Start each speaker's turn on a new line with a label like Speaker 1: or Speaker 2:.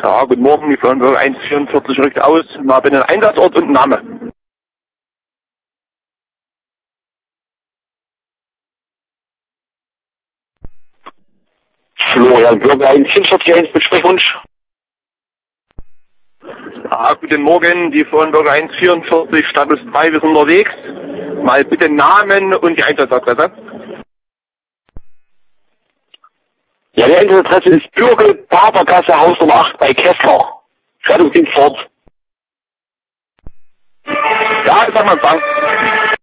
Speaker 1: Ja, guten Morgen, die Fernbürger 144 rückt aus. Mal bitte einen Einsatzort und einen Name.
Speaker 2: Florian Bürger 144 Besprechwunsch.
Speaker 1: Ja, guten Morgen, die Fernbürger 144, Status 2, wir sind unterwegs. Mal bitte Namen und die Einsatzadresse.
Speaker 2: Ja, die Einsatzadresse ist Bürgel, Barbergasse, Haus Nummer 8 bei Kessler. Rettungsdienst fort.
Speaker 1: Ja, ich sag mal, Empfang.